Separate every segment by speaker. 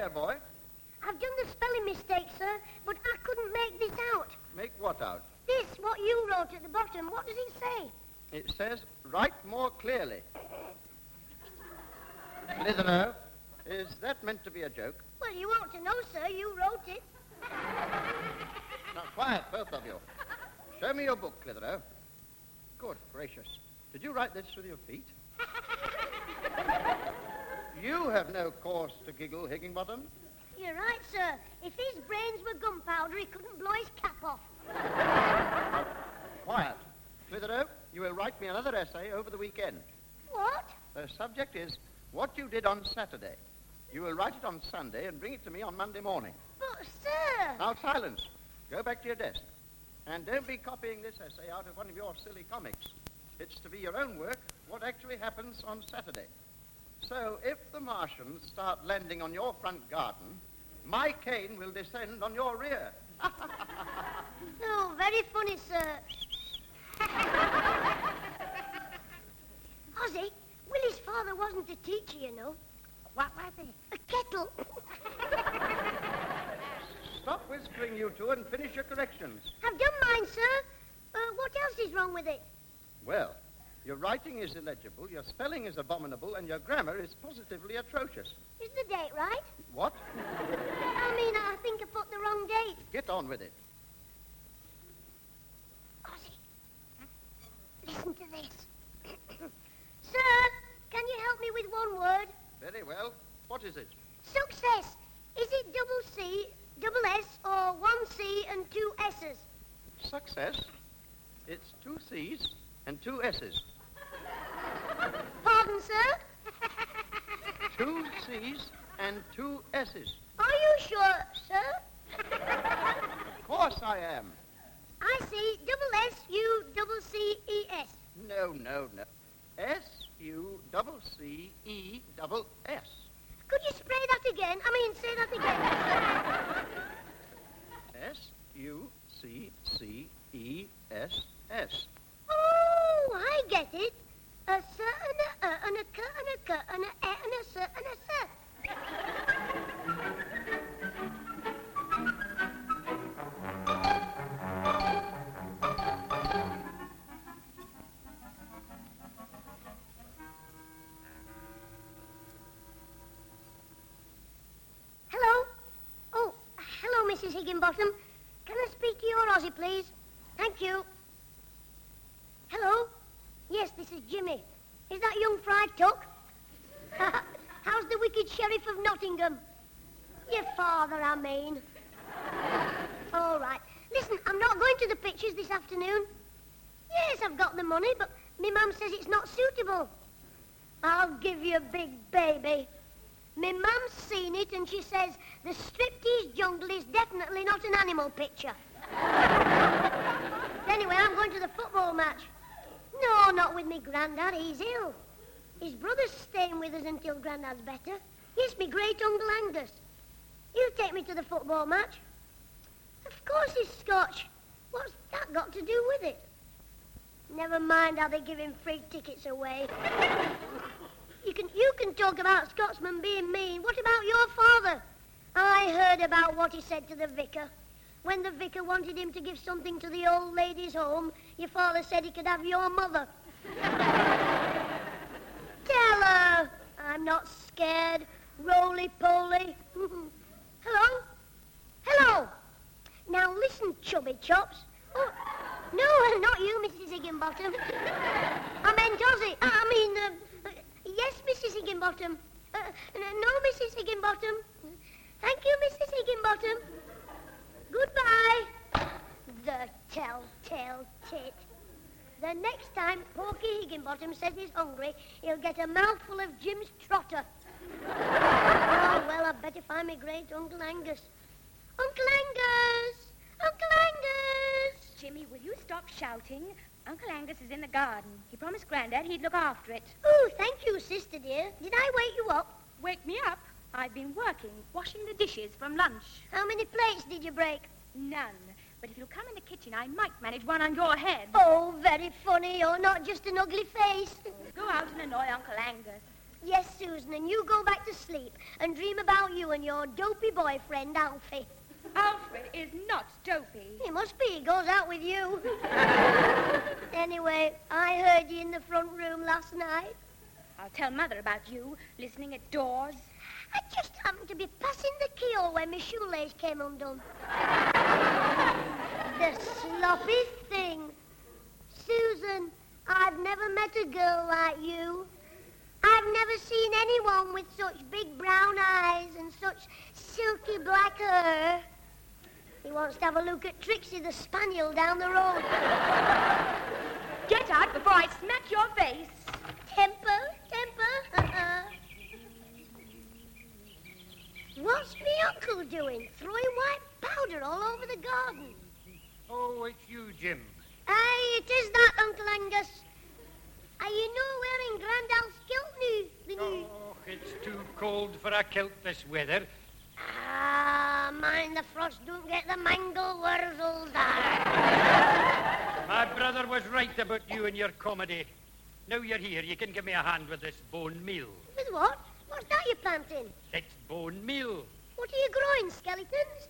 Speaker 1: there, boy.
Speaker 2: I've done the spelling mistake, sir, but I couldn't make this out.
Speaker 1: Make what out?
Speaker 2: This, what you wrote at the bottom, what does it say?
Speaker 1: It says, write more clearly. Clitheroe, is that meant to be a joke?
Speaker 2: Well, you ought to know, sir. You wrote it.
Speaker 1: Now, quiet, both of you. Show me your book, Clitheroe. Good gracious. Did you write this with your feet? You have no cause to giggle, Higginbottom.
Speaker 2: You're right, sir. If his brains were gunpowder, he couldn't blow his cap off.
Speaker 1: Quiet. Clitheroe, you will write me another essay over the weekend.
Speaker 2: What?
Speaker 1: The subject is what you did on Saturday. You will write it on Sunday and bring it to me on Monday morning.
Speaker 2: But, sir...
Speaker 1: Now, silence. Go back to your desk. And don't be copying this essay out of one of your silly comics. It's to be your own work, what actually happens on Saturday. So, if the Martians start landing on your front garden, my cane will descend on your rear.
Speaker 2: Oh, very funny, sir. Ozzy, Willie's father wasn't a teacher, you know.
Speaker 3: What was he?
Speaker 2: A kettle.
Speaker 1: Stop whispering, you two, and finish your corrections.
Speaker 2: I've done mine, sir. What else is wrong with it?
Speaker 1: Well, your writing is illegible, your spelling is abominable, and your grammar is positively atrocious.
Speaker 2: Is the date right?
Speaker 1: What?
Speaker 2: I think I put the wrong date.
Speaker 1: Get on with it.
Speaker 2: Ozzy, listen to this. Sir, can you help me with one word?
Speaker 1: Very well. What is it?
Speaker 2: Success. Is it double C, double S, or one C and two S's?
Speaker 1: Success? It's 2 C's and 2 S's.
Speaker 2: Pardon, sir?
Speaker 1: 2 C's and 2 S's.
Speaker 2: Are you sure, sir?
Speaker 1: Of course I am.
Speaker 2: I see. Double S-U double C-E-S.
Speaker 1: No. S-U-C-C-E-S.
Speaker 2: Could you spray that again? Say that again.
Speaker 1: S-U-C-C-E-S-S.
Speaker 2: Oh, I get it. A S and a and a K and a K and a E and a S and a S. Hello? Oh, hello, Mrs. Higginbottom. Can I speak to your Ozzy, please? Thank you. Hello? Yes, this is Jimmy. Is that young Fry Tuck? How's the wicked Sheriff of Nottingham? Your father, I mean. All right. Listen, I'm not going to the pictures this afternoon. Yes, I've got the money, but my mum says it's not suitable. I'll give you a big baby. My mum's seen it, and she says the striptease jungle is definitely not an animal picture. Anyway, I'm going to the football match. No, not with me Grandad. He's ill. His brother's staying with us until Grandad's better. Yes, me great Uncle Angus. He'll take me to the football match. Of course he's Scotch. What's that got to do with it? Never mind how they give him free tickets away. You can talk about Scotsmen being mean. What about your father? I heard about what he said to the vicar. When the vicar wanted him to give something to the old ladies' home, your father said he could have your mother. Tell her I'm not scared. Roly-poly. Hello? Hello? Now listen, chubby chops. Oh, no, not you, Mrs. Higginbottom. I meant Ozzy. Yes, Mrs. Higginbottom. No, Mrs. Higginbottom. Thank you, Mrs. Higginbottom. Goodbye. The telltale tit. The next time Porky Higginbottom says he's hungry, he'll get a mouthful of Jim's trotter. Oh, well, I'd better find my great Uncle Angus. Uncle Angus! Uncle Angus!
Speaker 3: Jimmy, will you stop shouting? Uncle Angus is in the garden. He promised Grandad he'd look after it.
Speaker 2: Oh, thank you, sister dear. Did I wake you up?
Speaker 3: Wake me up? I've been working, washing the dishes from lunch.
Speaker 2: How many plates did you break?
Speaker 3: None. But if you'll come in the kitchen, I might manage one on your head.
Speaker 2: Oh, very funny. You're not just an ugly face.
Speaker 3: Go out and annoy Uncle Angus.
Speaker 2: Yes, Susan, and you go back to sleep and dream about you and your dopey boyfriend, Alfie.
Speaker 3: Alfred is not dopey.
Speaker 2: He must be. He goes out with you. Anyway, I heard you in the front room last night.
Speaker 3: I'll tell Mother about you, listening at doors.
Speaker 2: I just happened to be passing the keyhole when my shoelace came undone. The sloppy thing. Susan, I've never met a girl like you. I've never seen anyone with such big brown eyes and such silky black hair. He wants to have a look at Trixie the Spaniel down the road.
Speaker 3: Get out before I smack your face.
Speaker 2: Temper. What's me uncle doing? Throwing white powder all over the garden.
Speaker 4: Oh, it's you, Jim.
Speaker 2: Aye, it is that, Uncle Angus. Are you not wearing Grandad's kilt new?
Speaker 4: Oh, it's too cold for a kilt this weather.
Speaker 2: Ah, mind the frost don't get the mangle wurzels.
Speaker 4: My brother was right about you and your comedy. Now you're here, you can give me a hand with this bone meal.
Speaker 2: With what? What's that you're planting?
Speaker 4: It's bone meal.
Speaker 2: What are you growing, skeletons?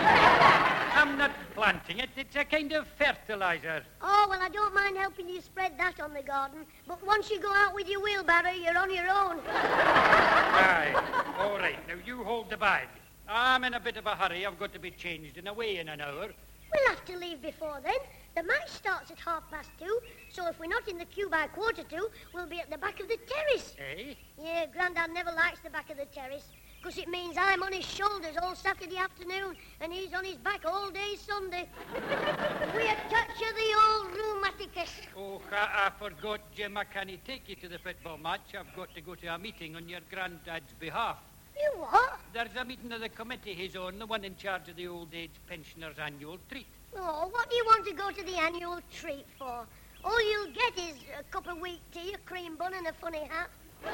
Speaker 4: I'm not planting it. It's a kind of fertilizer.
Speaker 2: Oh, well, I don't mind helping you spread that on the garden, but once you go out with your wheelbarrow, you're on your own.
Speaker 4: Aye. All right, now you hold the bag. I'm in a bit of a hurry. I've got to be changed and away in an hour.
Speaker 2: We'll have to leave before then. The match starts at 2:30, so if we're not in the queue by 2:45, we'll be at the back of the terrace.
Speaker 4: Eh?
Speaker 2: Yeah, Grandad never likes the back of the terrace, because it means I'm on his shoulders all Saturday afternoon, and he's on his back all day Sunday. We a touch of the old rheumaticus.
Speaker 4: Oh, I forgot, Jim. I can't take you to the football match. I've got to go to a meeting on your granddad's behalf.
Speaker 2: You what?
Speaker 4: There's a meeting of the committee he's on, the one in charge of the old age pensioners' annual treat.
Speaker 2: Oh, what do you want to go to the annual treat for? All you'll get is a cup of weak tea, a cream bun, and a funny hat.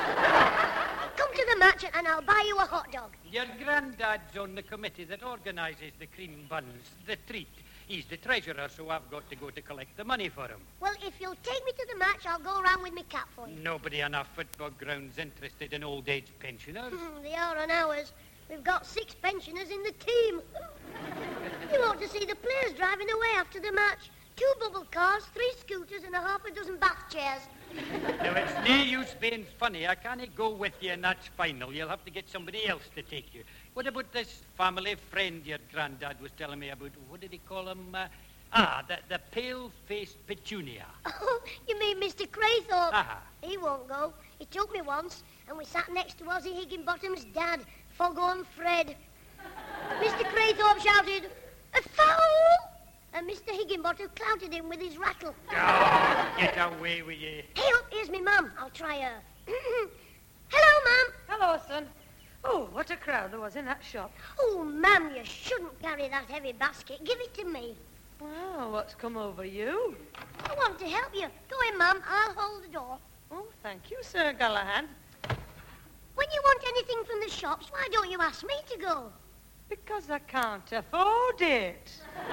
Speaker 2: Come to the match and I'll buy you a hot dog.
Speaker 4: Your granddad's on the committee that organises the cream buns, the treat. He's the treasurer, so I've got to go to collect the money for him.
Speaker 2: Well, if you'll take me to the match, I'll go around with my cap for you.
Speaker 4: Nobody on our football ground's interested in old age pensioners.
Speaker 2: They are on ours. We've got 6 pensioners in the team. You ought to see the players driving away after the match. 2 bubble cars, 3 scooters, and a half a dozen bath chairs.
Speaker 4: Now, it's no use being funny. I can't go with you, and that's final. You'll have to get somebody else to take you. What about this family friend your granddad was telling me about? What did he call him? The pale-faced petunia.
Speaker 2: Oh, you mean Mr. Craythorpe?
Speaker 4: Aha.
Speaker 2: He won't go. He took me once, and we sat next to Ozzie Higginbottom's dad, Foghorn Fred. Mr. Craythorpe shouted, "A foul!" And Mr. Higginbottom clouted him with his rattle.
Speaker 4: Oh, get away with you.
Speaker 2: Hey, look, here's me mum. I'll try her. Hello, Mum.
Speaker 5: Hello, son. Oh, what a crowd there was in that shop.
Speaker 2: Oh, Mum, you shouldn't carry that heavy basket. Give it to me.
Speaker 5: Well, what's come over you?
Speaker 2: I want to help you. Go in, Mum. I'll hold the door.
Speaker 5: Oh, thank you, Sir Galahad.
Speaker 2: When you want anything from the shops, why don't you ask me to go?
Speaker 5: Because I can't afford it.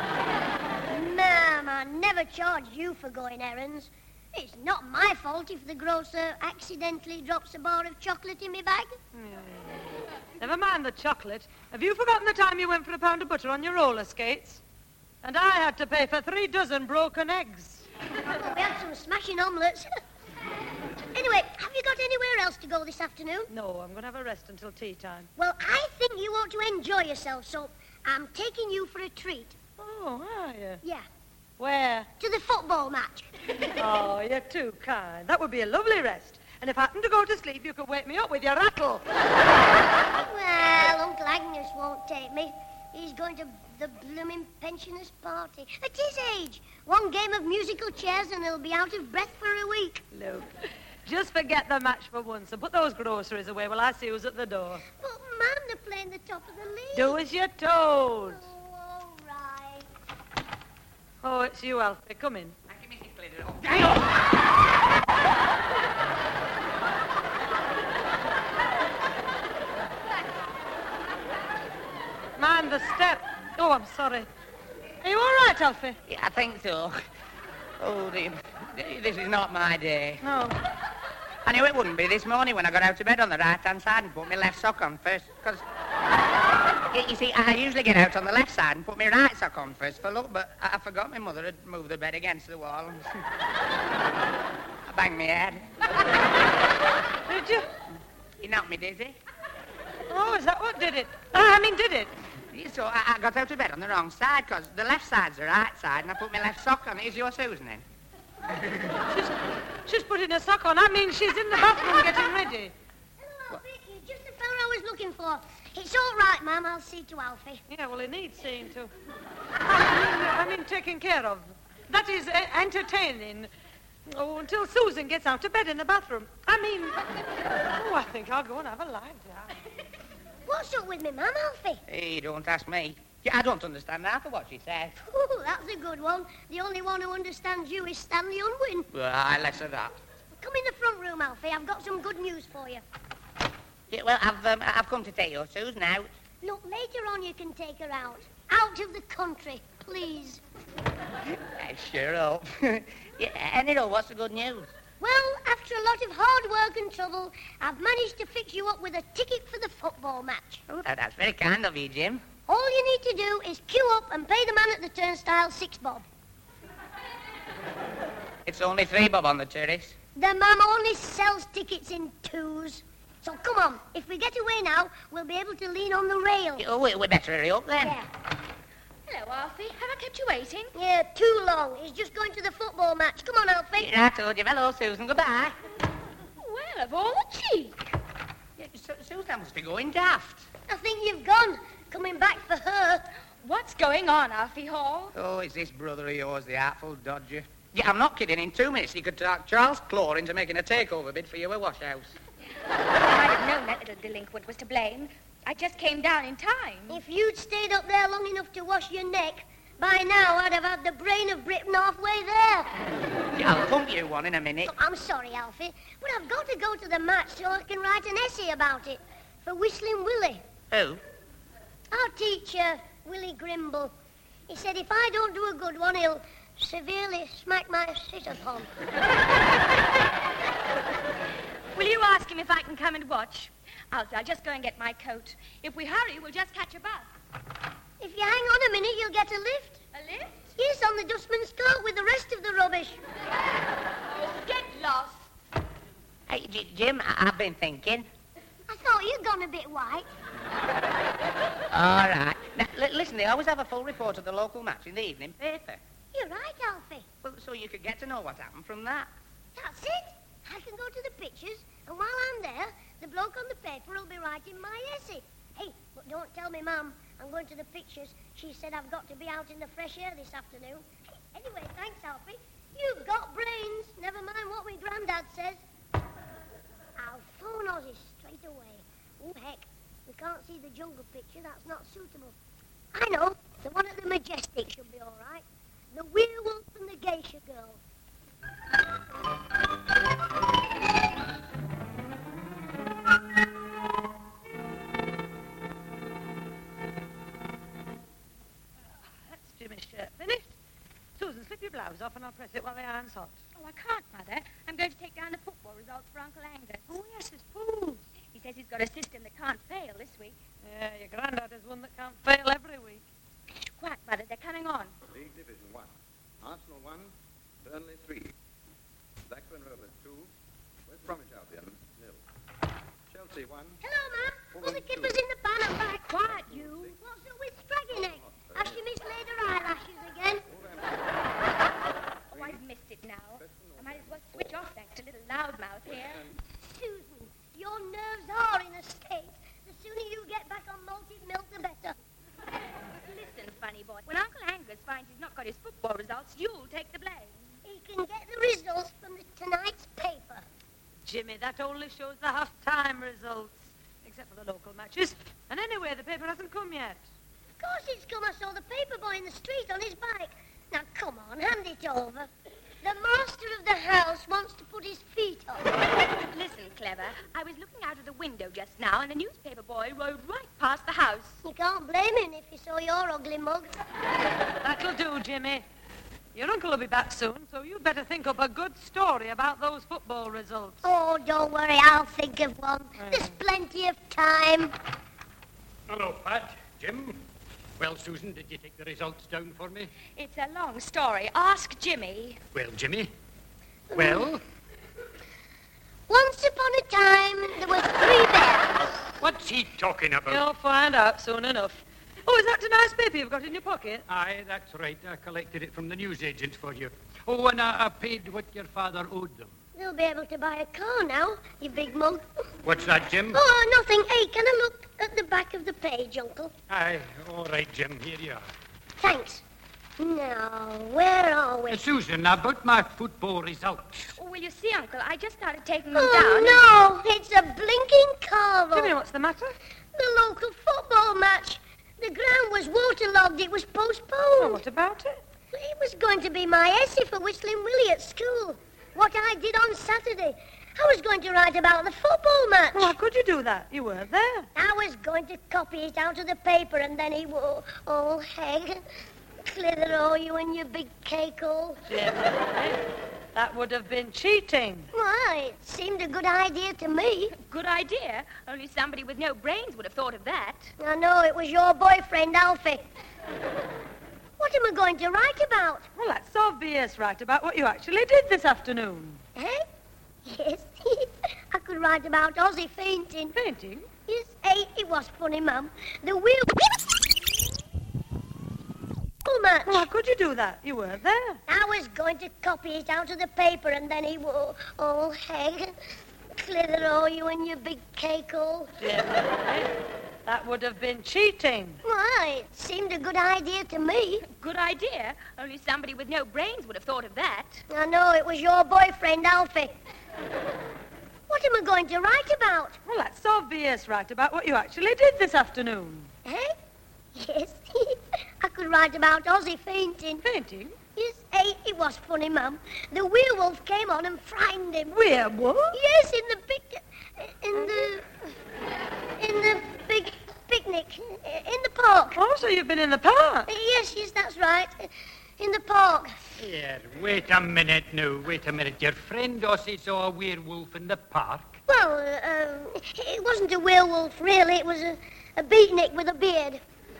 Speaker 2: Ma'am, I never charged you for going errands. It's not my fault if the grocer accidentally drops a bar of chocolate in my bag.
Speaker 5: Never mind the chocolate. Have you forgotten the time you went for a pound of butter on your roller skates? And I had to pay for 3 dozen broken eggs.
Speaker 2: We had some smashing omelettes. Anyway, have you got anywhere else to go this afternoon?
Speaker 5: No, I'm going to have a rest until tea time.
Speaker 2: Well, I think you ought to enjoy yourself, so I'm taking you for a treat.
Speaker 5: Oh, are you?
Speaker 2: Yeah,
Speaker 5: Where?
Speaker 2: to the football match.
Speaker 5: Oh, you're too kind. That would be a lovely rest. And if I happen to go to sleep, you could wake me up with your rattle.
Speaker 2: Well, Uncle Agnes won't take me. He's going to the blooming pensioners' party. At his age, 1 game of musical chairs and he'll be out of breath for a week.
Speaker 5: Look, just forget the match for once and put those groceries away while I see who's at the door.
Speaker 2: But, Mum, they're playing the top of the league.
Speaker 5: Do as you're told.
Speaker 2: Oh, all right.
Speaker 5: Oh, it's you, Alfie. Come in. Mind the step. Oh, I'm sorry. Are you all right, Alfie?
Speaker 6: Yeah, I think so. Oh, dear. This is not my day.
Speaker 5: No.
Speaker 6: I knew it wouldn't be this morning when I got out of bed on the right-hand side and put my left sock on first, because... You see, I usually get out on the left side and put my right sock on first for luck, but I forgot my mother had moved the bed against the wall. And I banged my head.
Speaker 5: Did you?
Speaker 6: You knocked me dizzy.
Speaker 5: Oh, is that what did it? Did it?
Speaker 6: So I got out of bed on the wrong side, because the left side's the right side, and I put my left sock on. Is your Susan in?
Speaker 5: She's putting her sock on. She's in the bathroom getting ready.
Speaker 2: Hello, Alfie. You're just the fellow I was looking for. It's all right, Ma'am. I'll see to Alfie.
Speaker 5: Yeah, well, he needs seeing to. Taken care of. That is entertaining. Oh, until Susan gets out of bed in the bathroom. I think I'll go and have a lie down.
Speaker 2: What's up with me, Ma'am, Alfie?
Speaker 6: Hey, don't ask me. Yeah, I don't understand half of what she says.
Speaker 2: Ooh, that's a good one. The only one who understands you is Stanley Unwin.
Speaker 6: Well, less of that.
Speaker 2: Come in the front room, Alfie. I've got some good news for you.
Speaker 6: Yeah, well, I've come to take your Susan out.
Speaker 2: Look, later on you can take her out. Out of the country, please.
Speaker 6: Sure up. Yeah, anyhow, what's the good news?
Speaker 2: Well, after a lot of hard work and trouble, I've managed to fix you up with a ticket for the football match.
Speaker 6: Oh, that's very kind of you, Jim.
Speaker 2: All you need to do is queue up and pay the man at the turnstile 6 bob.
Speaker 6: It's only 3 bob on the terrace.
Speaker 2: The man only sells tickets in 2s. So come on, if we get away now, we'll be able to lean on the rail.
Speaker 6: Oh, we better hurry up then.
Speaker 2: Yeah.
Speaker 3: Hello, Alfie. Have I kept you waiting?
Speaker 2: Yeah, too long. He's just going to the football match. Come on, Alfie.
Speaker 6: Yeah, I told you. Hello, Susan. Goodbye.
Speaker 3: Well, of all the cheek.
Speaker 6: Yeah, Susan must be going daft.
Speaker 2: I think you've gone. Coming back for her.
Speaker 3: What's going on, Alfie Hall?
Speaker 6: Oh, is this brother of yours the artful dodger? Yeah, I'm not kidding. In 2 minutes, he could talk Charles Claw into making a takeover bid for you at Wash House.
Speaker 3: I might have known that little delinquent was to blame. I just came down in time.
Speaker 2: If you'd stayed up there long enough to wash your neck, by now I'd have had the brain of Britain halfway there.
Speaker 6: Yeah, I'll pump you one in a minute.
Speaker 2: Oh, I'm sorry, Alfie, but I've got to go to the match so I can write an essay about it for Whistling Willie.
Speaker 6: Who?
Speaker 2: Our teacher, Willie Grimble. He said if I don't do a good one, he'll severely smack my sit-at-home.
Speaker 3: Will you ask him if I can come and watch? Alfie, I'll just go and get my coat. If we hurry, we'll just catch a bus.
Speaker 2: If you hang on a minute, you'll get a lift.
Speaker 3: A lift?
Speaker 2: Yes, on the dustman's cart with the rest of the rubbish.
Speaker 3: Oh, get lost.
Speaker 6: Hey, Jim, I've been thinking.
Speaker 2: I thought you'd gone a bit white.
Speaker 6: All right. Now, listen, they always have a full report of the local match in the evening paper.
Speaker 2: You're right, Alfie.
Speaker 6: Well, so you could get to know what happened from that.
Speaker 2: That's it. I can go to the pictures, and while I'm there, the bloke on the paper will be writing my essay. Hey, but don't tell me, Mum. I'm going to the pictures. She said I've got to be out in the fresh air this afternoon. Anyway, thanks, Alfie. You've got brains. Never mind what my granddad says. I'll phone Ozzy straight away. Oh, heck. We can't see the jungle picture. That's not suitable. I know. The one at the Majestic should be all right. The werewolf and the geisha girl.
Speaker 5: That's Jimmy's shirt finished. Susan, slip your blouse off and I'll press it while the iron's hot.
Speaker 3: Oh, I can't, Mother. I'm going to take down the football results for Uncle Angus.
Speaker 5: Oh, yes, it's fools.
Speaker 3: He says he's got a system that can't fail this week.
Speaker 5: Yeah, your granddad is one that can't fail every week.
Speaker 3: Quiet, Mother. They're coming on.
Speaker 1: League Division 1. Arsenal 1, Burnley 3. Blackburn Rovers 2, West Bromwich Albion 0. Chelsea 1.
Speaker 2: Hello, Ma'am. Oh, the kipper's in the pan and back. Quiet, you. What's up with Scraggy Neck? Has she mislaid her eyelashes again?
Speaker 3: Oh, I've missed it now. I might as well switch off thanks to little loudmouth here.
Speaker 2: Susan, your nerves are in a state. The sooner you get back on malted milk, the better.
Speaker 3: Listen, funny boy. When Uncle Angus finds he's not got his football results, you'll take the blame.
Speaker 2: He can get the results from tonight's paper.
Speaker 5: Jimmy, that only shows the half-time results, except for the local matches. And anyway, the paper hasn't come yet.
Speaker 2: Of course it's come. I saw the paper boy in the street on his bike. Now, come on, hand it over. The master of the house wants to put his feet up.
Speaker 3: Listen, Clever. I was looking out of the window just now, and the newspaper boy rode right past the house.
Speaker 2: You can't blame him if he saw your ugly mug.
Speaker 5: That'll do, Jimmy. Your uncle will be back soon, so you'd better think up a good story about those football results.
Speaker 2: Oh, don't worry, I'll think of one. There's plenty of time.
Speaker 4: Hello, Pat. Jim. Well, Susan, did you take the results down for me?
Speaker 3: It's a long story. Ask Jimmy.
Speaker 4: Well, Jimmy. Well?
Speaker 2: Once upon a time, there were 3 bears.
Speaker 4: What's he talking about?
Speaker 5: You'll find out soon enough. Oh, is that a nice paper you've got in your pocket?
Speaker 4: Aye, that's right. I collected it from the newsagent for you. Oh, and I paid what your father owed them.
Speaker 2: They'll be able to buy a car now, you big mug.
Speaker 4: What's that, Jim?
Speaker 2: Oh, nothing. Hey, can I look at the back of the page, Uncle?
Speaker 4: Aye, all right, Jim. Here you are.
Speaker 2: Thanks. Now, where are we?
Speaker 4: Susan, about my football results.
Speaker 3: Oh, well, you see, Uncle, I just started taking them down.
Speaker 2: Oh, no, it's a blinking carvel.
Speaker 5: Jimmy, what's the matter?
Speaker 2: The local football match. The ground was waterlogged. It was postponed.
Speaker 5: Oh, what about it?
Speaker 2: It was going to be my essay for Whistling Willie at school. What I did on Saturday. I was going to write about the football match.
Speaker 5: Well, how could you do that? You weren't there.
Speaker 2: I was going to copy it out of the paper, and then he will, oh, Heg, Clitheroe, you and your big cake all.
Speaker 5: Jimmy, that would have been cheating.
Speaker 2: Why, it seemed a good idea to me.
Speaker 3: Good idea. Only somebody with no brains would have thought of that.
Speaker 2: I know, it was your boyfriend, Alfie. What am I going to write about?
Speaker 5: Well, that's obvious. Write about what you actually did this afternoon.
Speaker 2: Eh? Yes. I could write about Ozzy fainting.
Speaker 5: Painting?
Speaker 2: Yes, it was funny, Mum. The wheel... match.
Speaker 5: Well, how could you do that? You weren't there.
Speaker 2: I was going to copy it out of the paper, and then he will, oh, Heg, Clitheroe, you and your big cake all.
Speaker 5: Jimmy, that would have been cheating.
Speaker 2: Why, it seemed a good idea to me.
Speaker 3: Good idea. Only somebody with no brains would have thought of that.
Speaker 2: I know, it was your boyfriend, Alfie. What am I going to write about?
Speaker 5: Well, that's obvious. Write about what you actually did this afternoon.
Speaker 2: Eh? Yes. I could write about Ozzy fainting.
Speaker 5: Painting?
Speaker 2: Yes, it was funny, Mum. The werewolf came on and frightened him.
Speaker 5: Werewolf?
Speaker 2: Yes, in the big picnic in the park.
Speaker 5: Oh, so you've been in the park?
Speaker 2: Yes, that's right. In the park.
Speaker 4: Here, wait a minute now. Wait a minute. Your friend Ossie saw a werewolf in the park?
Speaker 2: Well, it wasn't a werewolf, really. It was a beatnik with a beard.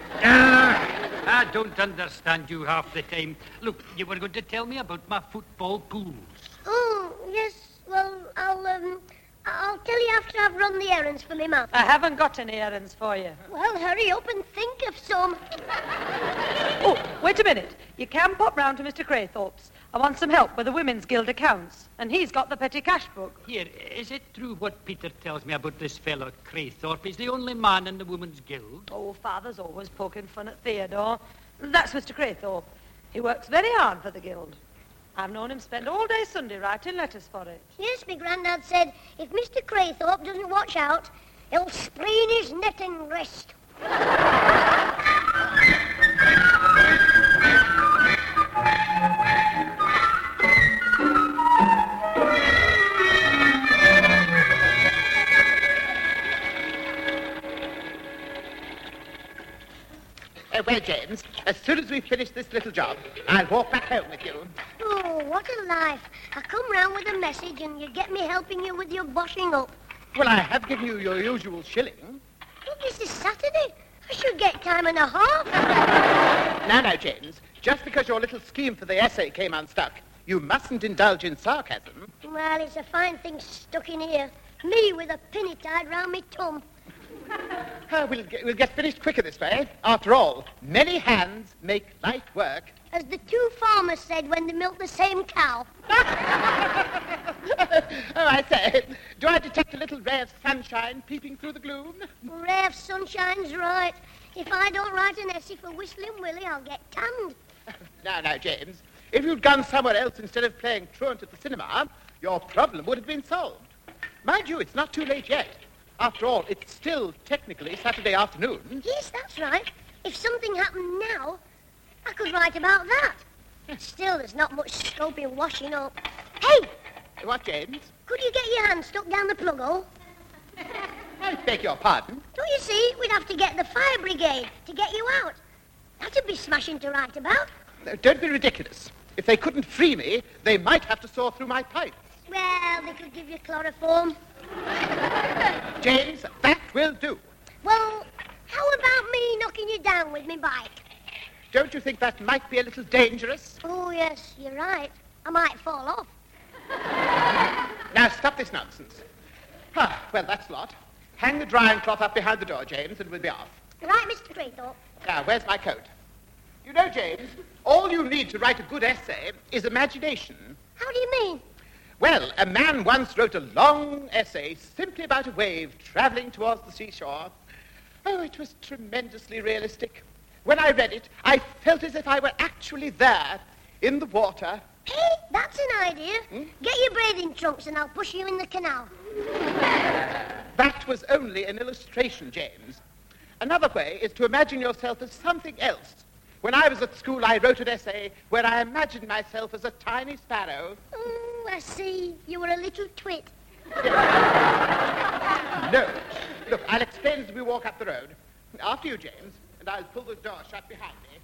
Speaker 4: I don't understand you half the time. Look, you were going to tell me about my football pools.
Speaker 2: Oh, yes. Well, I'll tell you after I've run the errands for me, Mum.
Speaker 5: I haven't got any errands for you.
Speaker 2: Well, hurry up and think of some.
Speaker 5: Oh, wait a minute. You can pop round to Mr. Craythorpe's. I want some help with the Women's Guild accounts. And he's got the petty cash book.
Speaker 4: Here, is it true what Peter tells me about this fellow Craythorpe? He's the only man in the Women's Guild.
Speaker 5: Oh, Father's always poking fun at Theodore. That's Mr. Craythorpe. He works very hard for the Guild. I've known him spend all day Sunday writing letters for it.
Speaker 2: Yes, my granddad said if Mr. Craythorpe doesn't watch out, he'll sprain his netting wrist.
Speaker 7: Well, James, as soon as we finish this little job, I'll walk back home with you.
Speaker 2: Oh, what a life. I come round with a message and you get me helping you with your washing up.
Speaker 7: Well, I have given you your usual shilling.
Speaker 2: Look, this is Saturday. I should get time and a half.
Speaker 7: Now, James, just because your little scheme for the essay came unstuck, you mustn't indulge in sarcasm.
Speaker 2: Well, it's a fine thing stuck in here. Me with a pinny tied round me tum.
Speaker 7: We'll get finished quicker this way. After all, many hands make light work.
Speaker 2: As the two farmers said when they milked the same cow.
Speaker 7: Oh, I say, do I detect a little ray of sunshine peeping through the gloom?
Speaker 2: Ray of sunshine's right. If I don't write an essay for Whistling Willie, I'll get tanned.
Speaker 7: Now, James, if you'd gone somewhere else instead of playing truant at the cinema, your problem would have been solved. Mind you, it's not too late yet. After all, it's still technically Saturday afternoon.
Speaker 2: Yes, that's right. If something happened now, I could write about that. Still, there's not much scope in washing up. Hey!
Speaker 7: What, James?
Speaker 2: Could you get your hand stuck down the plug hole?
Speaker 7: I beg your pardon?
Speaker 2: Don't you see? We'd have to get the fire brigade to get you out. That'd be smashing to write about.
Speaker 7: Don't be ridiculous. If they couldn't free me, they might have to saw through my pipes.
Speaker 2: Well, they could give you chloroform.
Speaker 7: James, that will do.
Speaker 2: Well, how about me knocking you down with me bike?
Speaker 7: Don't you think that might be a little dangerous?
Speaker 2: Oh, yes, you're right. I might fall off.
Speaker 7: Now, stop this nonsense. Well, that's a lot. Hang the drying cloth up behind the door, James, and we'll be off.
Speaker 2: Right, Mr. Craythorpe.
Speaker 7: Now, where's my coat? You know, James, all you need to write a good essay is imagination.
Speaker 2: How do you mean?
Speaker 7: Well, a man once wrote a long essay simply about a wave traveling towards the seashore. Oh, it was tremendously realistic. When I read it, I felt as if I were actually there, in the water.
Speaker 2: Hey, that's an idea. Get your bathing trunks and I'll push you in the canal.
Speaker 7: That was only an illustration, James. Another way is to imagine yourself as something else. When I was at school, I wrote an essay where I imagined myself as a tiny sparrow.
Speaker 2: Oh, I see. You were a little twit.
Speaker 7: No. Look, I'll explain as we walk up the road. After you, James, and I'll pull the door shut behind me.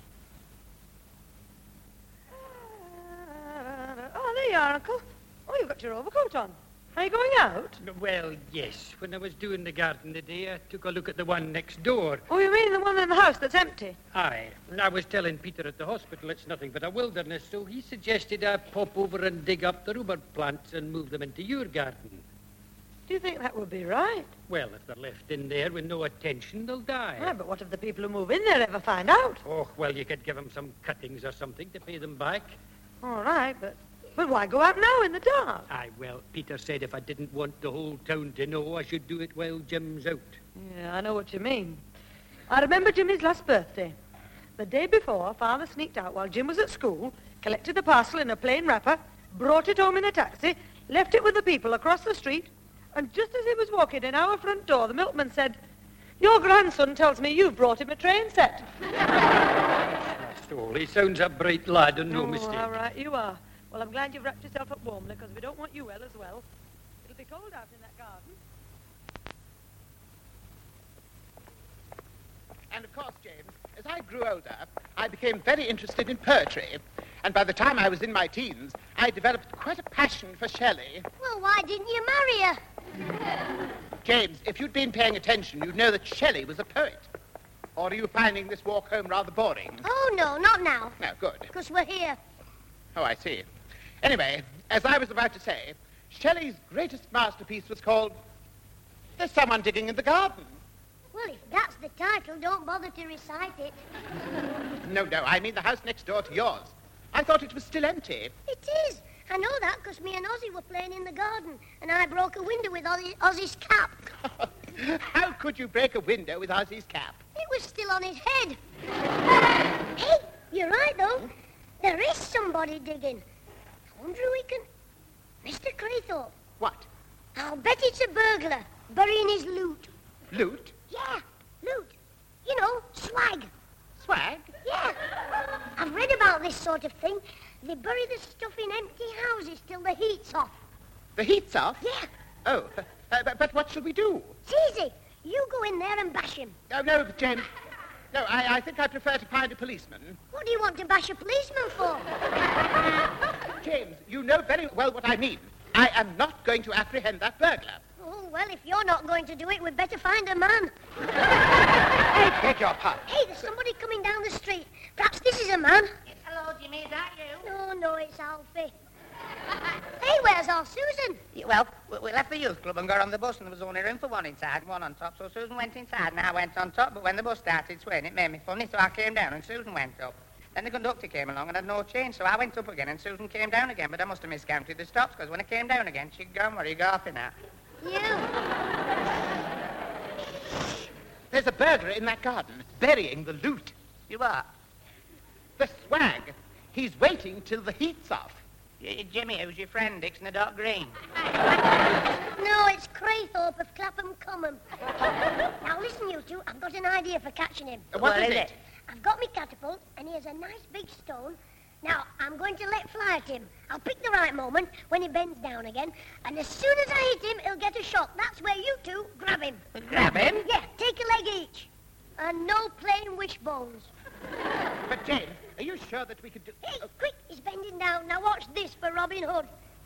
Speaker 5: Oh, there you are, Uncle. Oh, you've got your overcoat on. Are you going out?
Speaker 4: Well, yes. When I was doing the garden today, I took a look at the one next door.
Speaker 5: Oh, you mean the one in the house that's empty?
Speaker 4: Aye. And I was telling Peter at the hospital it's nothing but a wilderness, so he suggested I pop over and dig up the rhubarb plants and move them into your garden.
Speaker 5: Do you think that would be right?
Speaker 4: Well, if they're left in there with no attention, they'll die.
Speaker 5: Ah, but what if the people who move in there ever find out?
Speaker 4: Oh, well, you could give them some cuttings or something to pay them back.
Speaker 5: All right, but why go out now in the dark?
Speaker 4: Aye, well, Peter said if I didn't want the whole town to know, I should do it while Jim's out.
Speaker 5: Yeah, I know what you mean. I remember Jimmy's last birthday. The day before, Father sneaked out while Jim was at school, collected the parcel in a plain wrapper, brought it home in a taxi, left it with the people across the street, and just as he was walking in our front door, the milkman said, "Your grandson tells me you've brought him a train set."
Speaker 4: That's all. He sounds a bright lad and no mistake.
Speaker 5: All right, you are. Well, I'm glad you've wrapped yourself up warmly, because we don't want you well as well. It'll be cold out in that garden.
Speaker 7: And of course, James, as I grew older, I became very interested in poetry. And by the time I was in my teens, I developed quite a passion for Shelley.
Speaker 2: Well, why didn't you marry her?
Speaker 7: James, if you'd been paying attention, you'd know that Shelley was a poet. Or are you finding this walk home rather boring?
Speaker 2: Oh, no, not now.
Speaker 7: No, good.
Speaker 2: Because we're here.
Speaker 7: Oh, I see. Anyway, as I was about to say, Shelley's greatest masterpiece was called There's Someone Digging in the Garden.
Speaker 2: Well, if that's the title, don't bother to recite it.
Speaker 7: No, I mean the house next door to yours. I thought it was still empty.
Speaker 2: It is. I know that because me and Ozzy were playing in the garden, and I broke a window with Ozzy's cap.
Speaker 7: How could you break a window with Ozzy's cap?
Speaker 2: It was still on his head. Hey, you're right, though. There is somebody digging. I wonder who we can... Mr. Craythorpe.
Speaker 7: What?
Speaker 2: I'll bet it's a burglar burying his loot.
Speaker 7: Loot?
Speaker 2: Yeah, loot. You know, swag.
Speaker 7: Swag?
Speaker 2: Yeah. I've read about this sort of thing. They bury the stuff in empty houses till the heat's off.
Speaker 7: The heat's off?
Speaker 2: Yeah.
Speaker 7: Oh, but what shall we do?
Speaker 2: It's easy. You go in there and bash him.
Speaker 7: Oh, no, James. No, I think I prefer to find a policeman.
Speaker 2: What do you want to bash a policeman for?
Speaker 7: James, you know very well what I mean. I am not going to apprehend that burglar.
Speaker 2: Oh, well, if you're not going to do it, we'd better find a man.
Speaker 7: I beg your pardon.
Speaker 2: Hey, there's somebody coming down the street. Perhaps this is a man.
Speaker 6: Hello, Jimmy, is that you?
Speaker 2: No, it's Alfie. Hey, where's our Susan?
Speaker 6: Well, we left the youth club and got on the bus, and there was only room for one inside and one on top, so Susan went inside and I went on top, but when the bus started swaying, it made me funny, so I came down and Susan went up. Then the conductor came along and had no change, so I went up again and Susan came down again, but I must have miscounted the stops, because when I came down again, she'd gone. Where are you golfing at?
Speaker 2: You.
Speaker 7: There's a burglar in that garden, burying the loot.
Speaker 6: You what?
Speaker 7: The swag. He's waiting till the heat's off.
Speaker 6: Jimmy, who's your friend, Dixon the Dark Green?
Speaker 2: No, it's Craythorpe of Clapham Common. Now, listen, you two. I've got an idea for catching him.
Speaker 7: What is it?
Speaker 2: I've got me catapult, and here's a nice big stone. Now, I'm going to let fly at him. I'll pick the right moment when he bends down again, and as soon as I hit him, he'll get a shot. That's where you two grab him.
Speaker 6: Grab him?
Speaker 2: Yeah, take a leg each. And no playing wishbones.
Speaker 7: But, James, are you sure that we could do...
Speaker 2: Hey, quick, he's bending down. Now watch this for Robin Hood.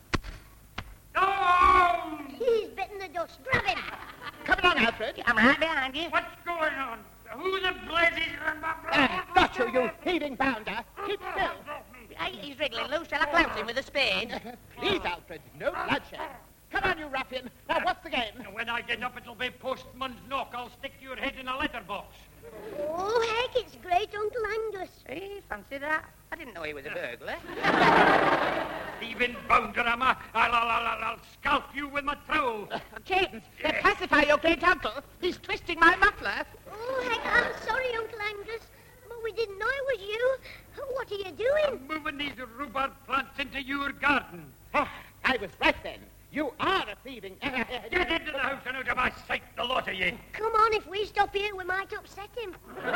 Speaker 4: No!
Speaker 2: He's bitten the dust. Grab him.
Speaker 7: Come along, Alfred.
Speaker 6: I'm right behind you.
Speaker 4: What's going on? Who the blazes...
Speaker 7: Got you thieving bounder. Keep still.
Speaker 6: He's wriggling loose. Shall I clout him with a spade?
Speaker 7: Please, Alfred, no bloodshed. Come on, you ruffian. Now, what's the game?
Speaker 4: When I get up, it'll be postman's knock. I'll stick your head in a letterbox.
Speaker 2: Oh, heck, it's great Uncle Angus.
Speaker 6: Hey, fancy that. I didn't know he was a burglar.
Speaker 4: Thieving bounder, I'll scalp you with my trowel.
Speaker 7: James, pacify your great uncle. He's twisting my muffler.
Speaker 2: Oh, heck, I'm sorry, Uncle Angus. But we didn't know it was you. What are you doing?
Speaker 4: I'm moving these rhubarb plants into your garden.
Speaker 7: Ah, I was right then. You are a thieving...
Speaker 4: Get into the house and out of my sight, the lot of ye.
Speaker 2: Come on, if we stop here, we might upset him.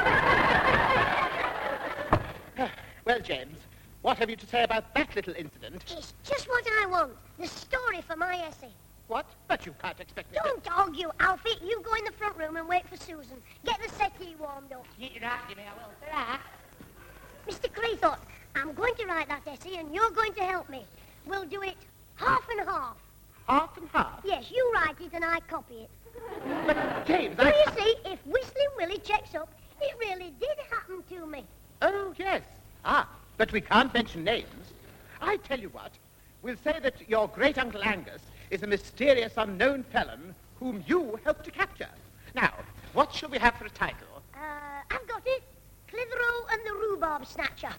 Speaker 7: Well, James, what have you to say about that little incident?
Speaker 2: It's just what I want. The story for my essay.
Speaker 7: What? But you can't expect me to...
Speaker 2: Don't argue, Alfie. You go in the front room and wait for Susan. Get the settee warmed up.
Speaker 6: You're after me, I will. Ta-ra.
Speaker 2: Mr. Cleethorpe, I'm going to write that essay and you're going to help me. We'll do it half and half.
Speaker 7: Half and half?
Speaker 2: Yes, you write it and I copy it.
Speaker 7: But, James,
Speaker 2: So you see, if Whistling Willie checks up, it really did happen to me.
Speaker 7: Oh, yes. Ah, but we can't mention names. I tell you what, we'll say that your great-uncle Angus is a mysterious unknown felon whom you helped to capture. Now, what shall we have for a title?
Speaker 2: I've got it. Clitheroe and the Rhubarb Snatcher.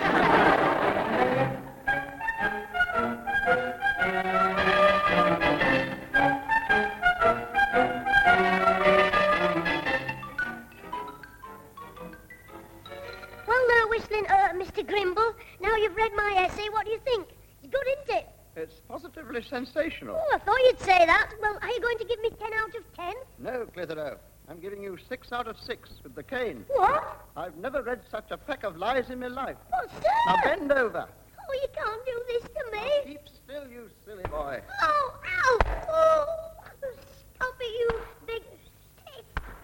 Speaker 2: Well, now, Whistling, Mr. Grimble, now you've read my essay, what do you think? It's good, isn't it?
Speaker 1: It's positively sensational.
Speaker 2: Oh, I thought you'd say that. Well, are you going to give me 10 out of 10?
Speaker 1: No, Clitheroe. I'm giving you 6 out of 6 with the cane.
Speaker 2: What?
Speaker 1: I've never read such a pack of lies in my life.
Speaker 2: Oh, sir!
Speaker 1: Now bend over.
Speaker 2: Oh, you can't do this to me.
Speaker 1: Keep still, you silly boy.
Speaker 2: Oh, ow! Oh, stop it, you big stick.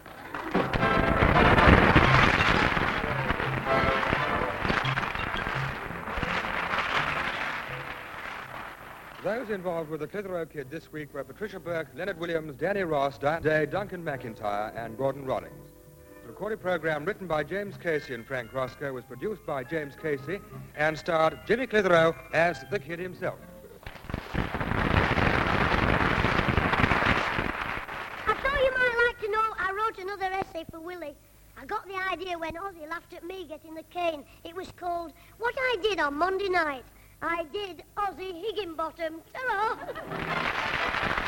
Speaker 8: Those involved with the Clitheroe Kid this week were Patricia Burke, Leonard Williams, Danny Ross, Diane Day, Duncan McIntyre, and Gordon Rollins. The recorded program written by James Casey and Frank Roscoe was produced by James Casey and starred Jimmy Clitheroe as the Kid himself.
Speaker 2: I thought you might like to know I wrote another essay for Willie. I got the idea when Ozzy laughed at me getting the cane. It was called What I Did on Monday Night. I did Ozzy Higginbottom. Ta-ra!